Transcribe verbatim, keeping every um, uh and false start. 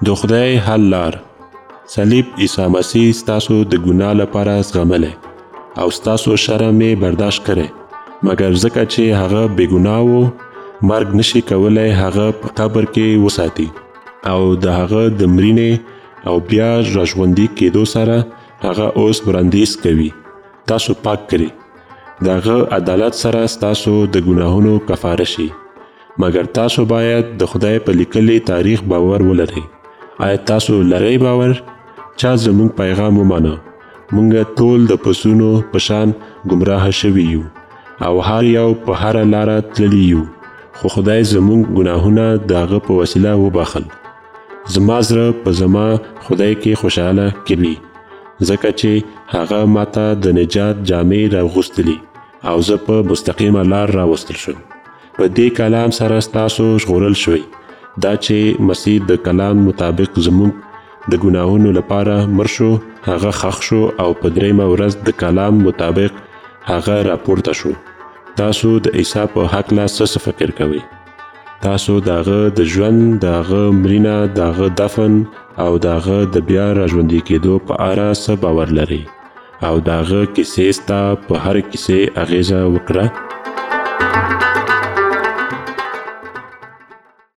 د خدای حل لار. صلیب عیسی مسیح ستاسو د ګناه لپاره زغملی او ستاسو شرم یې برداشت کړی، مګر ځکه چې هغه بې ګناه و، مرګ نشي کولی هغه په قبر کې وساتي او د هغه د مړینې او بیا راژوندي کېدو سره هغه اوس وړاندیز کوي تاسو پاک کړي. د هغه عدالت سره ستاسو د ګناهونو کفاره شي، مګر تاسو باید د خدای په لیکلي تاریخ باور ولرئ. آیا تاسو لرئ باور؟ چا زموږ پیغام ومانه. موږ ټول د پسونو په شان ګمراه شوي یو او هر یو په هره لاره تللی یو، خو خدای زموږ ګناهونه د هغه په وسیله وبخل. زما زړه په زما خدای کې خوشحاله کوي، ځکه چې هغه ماته د نجات جامې راغوستلي او زه په مستقیمه لار راوستل شم. په دې کلام سره ستاسو ژغورل شوی، دا چې مسیح د کلام مطابق زموږ د ګناهونو لپاره مړ شو، هغه ښخ شو او په دریمه ورځ د کلام مطابق هغه راپورته شو. تاسو د عیسی په هکله څه فکر کوئ؟ تاسو د هغه د ژوند، د هغه مړینه، د هغه دفن او د هغه د بیا راژوندي کېدو په اړه څه باور لرئ؟ او د هغه کیسې ستا په هر کیسې اغیزه وکړه؟